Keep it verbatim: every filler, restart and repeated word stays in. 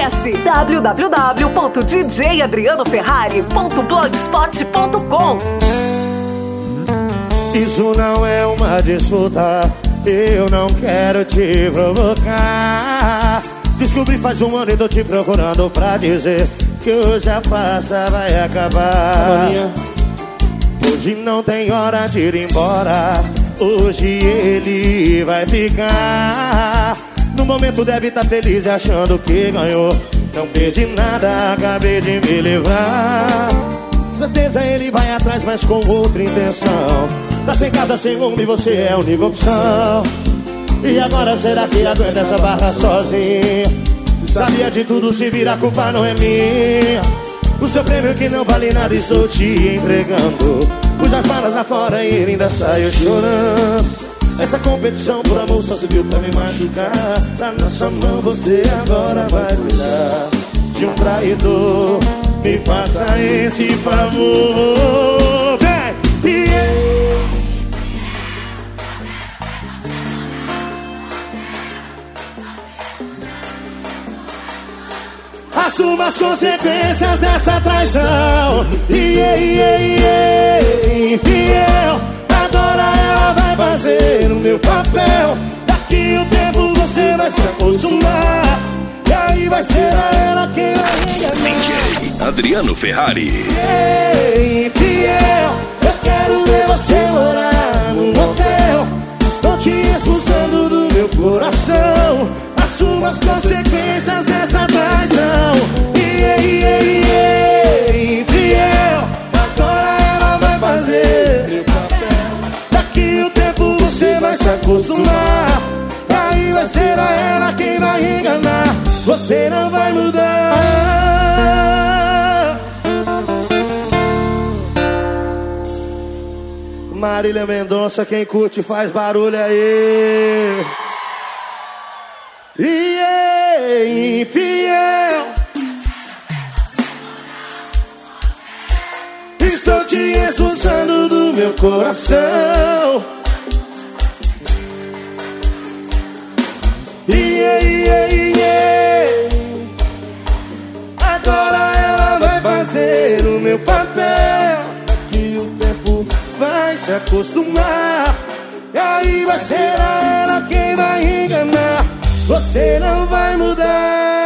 Acesse w w w ponto d j adriano ferrari ponto blogspot ponto com. Isso não é uma disputa, eu não quero te provocar. Descobri faz um ano e tô te procurando pra dizer que hoje a farsa vai acabar. Hoje não tem hora de ir embora, hoje ele vai ficar. No momento deve estar feliz e achando que ganhou. Não perdi nada, acabei de me livrar. Certeza ele vai atrás, mas com outra intenção. Tá sem casa, sem rumo e você é a única opção. E agora será que aguenta essa barra sozinha? Se sabia de tudo, se vira, a culpa não é minha. O seu prêmio que não vale nada estou te entregando. Pus as balas lá fora e ele ainda saiu chorando. Essa competição por amor só serviu pra me machucar. Tá na sua mão, você agora vai cuidar de um traidor. Me faça esse favor, vem! Yeah. Assuma as consequências dessa traição. Yeah, yeah, yeah. Infiel, agora ela vai fazer o meu papel. Daqui o tempo você vai se acostumar. E aí vai ser a ela quem vai enganar. D J Adriano Ferrari. Yeah, infiel, eu quero ver você morar num hotel. Estou te expulsando do meu coração. Assuma as consequências dessa traição. Yeah, yeah, yeah. Infiel, agora ela vai fazer meu papel. Daqui o tempo você vai se acostumar. Aí vai ser a ela quem vai enganar. Você não vai mudar. Marília Mendonça, quem curte faz barulho aí. Yeah, infiel, estou te expulsando do meu coração. Yeah, yeah, yeah. Agora ela vai fazer o meu papel. Aqui o tempo vai se acostumar. E aí vai ser a ela quem vai enganar. Você não vai mudar.